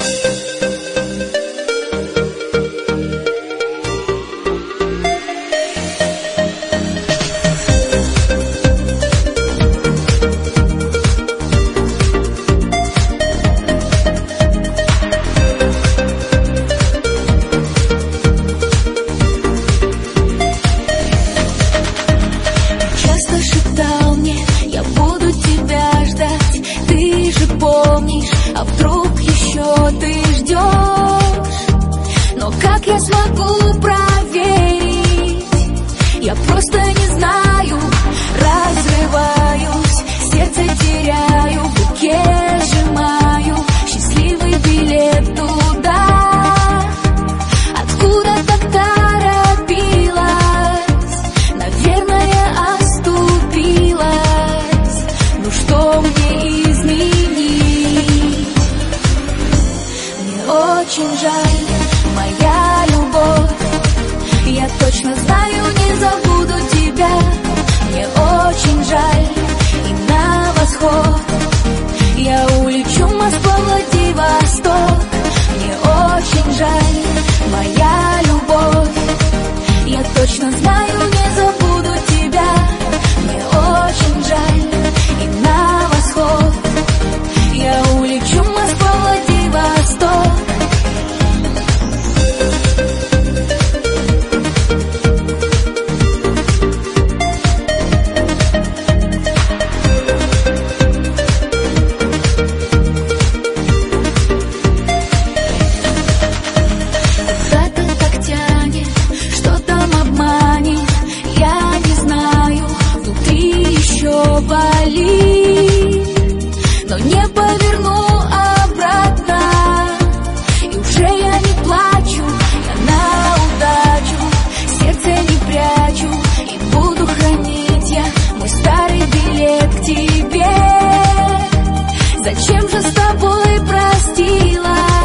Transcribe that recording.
А вдруг еще ты ждешь? Но как я смогу проверить? Я просто не знаю. Разрываюсь, сердце теряю, в руке сжимаю счастливый билет туда, откуда так торопилась. Наверное, оступилась. Ну что мне изменить? Очень жаль, моя любовь. Я точно знаю, не забуду тебя. Мне очень жаль, и на восход я улечу, Москва, Владивосток. Мне очень жаль, моя любовь. Я точно знаю, не забуду тебя. Мне очень жаль, и на восход я улечу, Москва, Владивосток. Болит, но не поверну обратно. И уже я не плачу, я на удачу сердце не прячу. И буду хранить я мой старый билет к тебе. Зачем же с тобой простилась?